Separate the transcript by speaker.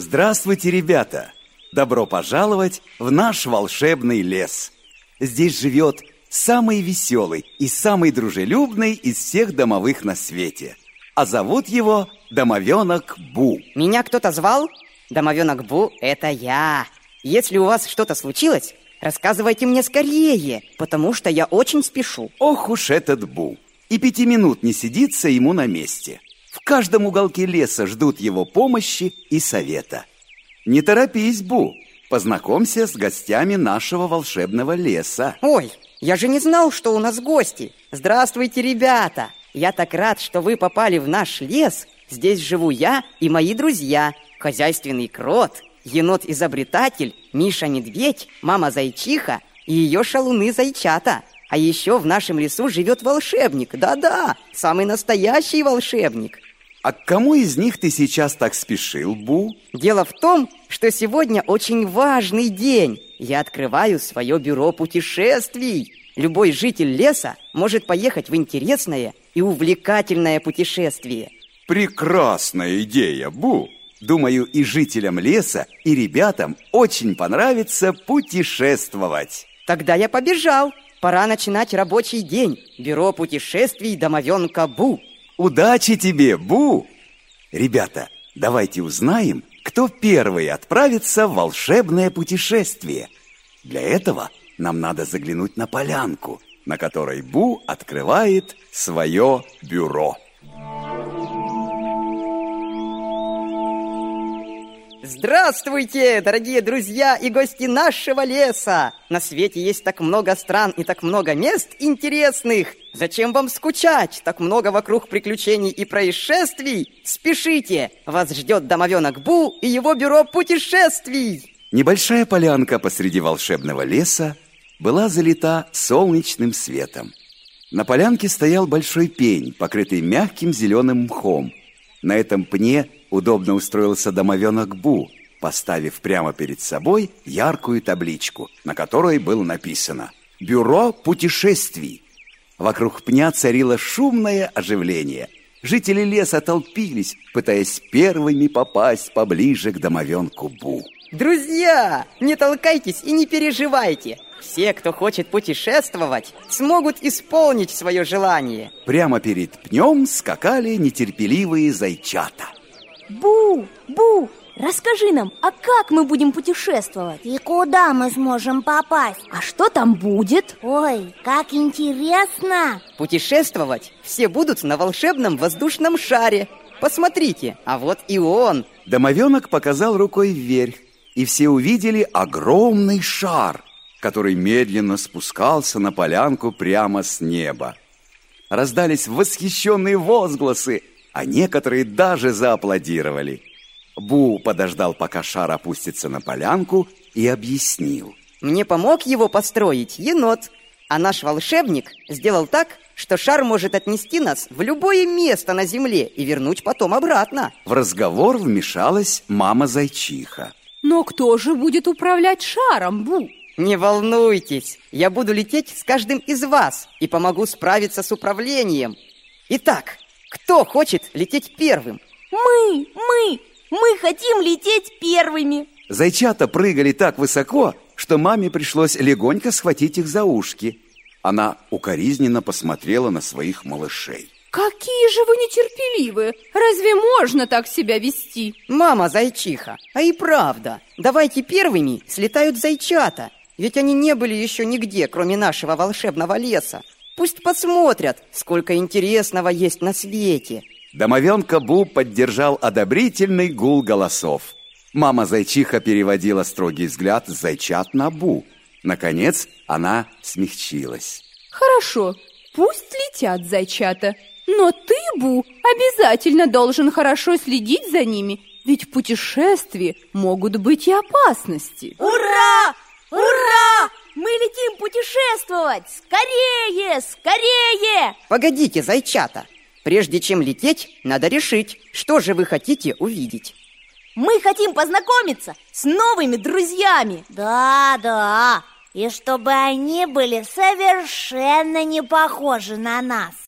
Speaker 1: Здравствуйте, ребята! Добро пожаловать в наш волшебный лес. Здесь живет самый веселый и самый дружелюбный из всех домовых на свете. А зовут его Домовенок Бу.
Speaker 2: Меня кто-то звал? Домовенок Бу – это я. Если у вас что-то случилось, рассказывайте мне скорее, потому что я очень спешу.
Speaker 1: Ох уж этот Бу! И 5 минут не сидится ему на месте. В каждом уголке леса ждут его помощи и совета. Не торопись, Бу, познакомься с гостями нашего волшебного леса.
Speaker 2: Ой, я же не знал, что у нас гости. Здравствуйте, ребята! Я так рад, что вы попали в наш лес. Здесь живу я и мои друзья. Хозяйственный крот, енот-изобретатель, Миша-медведь, мама-зайчиха и ее шалуны-зайчата. А еще в нашем лесу живет волшебник. Да-да, самый настоящий волшебник.
Speaker 1: А к кому из них ты сейчас так спешил, Бу?
Speaker 2: Дело в том, что сегодня очень важный день. Я открываю свое бюро путешествий. Любой житель леса может поехать в интересное и увлекательное путешествие.
Speaker 1: Прекрасная идея, Бу! Думаю, и жителям леса, и ребятам очень понравится путешествовать.
Speaker 2: Тогда я побежал. Пора начинать рабочий день. Бюро путешествий Домовенка Бу.
Speaker 1: Удачи тебе, Бу! Ребята, давайте узнаем, кто первый отправится в волшебное путешествие. Для этого нам надо заглянуть на полянку, на которой Бу открывает свое бюро.
Speaker 2: Здравствуйте, дорогие друзья и гости нашего леса! На свете есть так много стран и так много мест интересных. Зачем вам скучать? Так много вокруг приключений и происшествий. Спешите! Вас ждет Домовенок Бу и его бюро путешествий.
Speaker 1: Небольшая полянка посреди волшебного леса была залита солнечным светом. На полянке стоял большой пень, покрытый мягким зеленым мхом. На этом пне удобно устроился Домовенок Бу, поставив прямо перед собой яркую табличку, на которой было написано «Бюро путешествий». Вокруг пня царило шумное оживление. Жители леса толпились, пытаясь первыми попасть поближе к Домовенку Бу.
Speaker 2: Друзья, не толкайтесь и не переживайте. Все, кто хочет путешествовать, смогут исполнить свое желание.
Speaker 1: Прямо перед пнем скакали нетерпеливые зайчата.
Speaker 3: Бу, Бу, расскажи нам, а как мы будем путешествовать?
Speaker 4: И куда мы сможем попасть?
Speaker 3: А что там будет?
Speaker 4: Ой, как интересно!
Speaker 2: Путешествовать все будут на волшебном воздушном шаре. Посмотрите, а вот и он.
Speaker 1: Домовенок показал рукой вверх, и все увидели огромный шар, который медленно спускался на полянку прямо с неба. Раздались восхищенные возгласы, а некоторые даже зааплодировали. Бу подождал, пока шар опустится на полянку, и объяснил.
Speaker 2: Мне помог его построить енот, а наш волшебник сделал так, что шар может отнести нас в любое место на земле и вернуть потом обратно.
Speaker 1: В разговор вмешалась мама-зайчиха.
Speaker 5: Но кто же будет управлять шаром, Бу?
Speaker 2: Не волнуйтесь, я буду лететь с каждым из вас и помогу справиться с управлением. Итак, кто хочет лететь первым?
Speaker 3: Мы хотим лететь первыми.
Speaker 1: Зайчата прыгали так высоко, что маме пришлось легонько схватить их за ушки. Она укоризненно посмотрела на своих малышей.
Speaker 5: Какие же вы нетерпеливые! Разве можно так себя вести?
Speaker 2: Мама-зайчиха, а и правда, давайте первыми слетают зайчата. Ведь они не были еще нигде, кроме нашего волшебного леса. Пусть посмотрят, сколько интересного есть на свете.
Speaker 1: Домовенка Бу поддержал одобрительный гул голосов. Мама-зайчиха переводила строгий взгляд с зайчат на Бу. Наконец она смягчилась.
Speaker 5: Хорошо, пусть летят зайчата. Но ты, Бу, обязательно должен хорошо следить за ними, ведь в путешествии могут быть и опасности.
Speaker 3: Ура! Ура! Мы летим путешествовать! Скорее, скорее!
Speaker 2: Погодите, зайчата, прежде чем лететь, надо решить, что же вы хотите увидеть.
Speaker 3: Мы хотим познакомиться с новыми друзьями.
Speaker 4: Да, и чтобы они были совершенно не похожи на нас.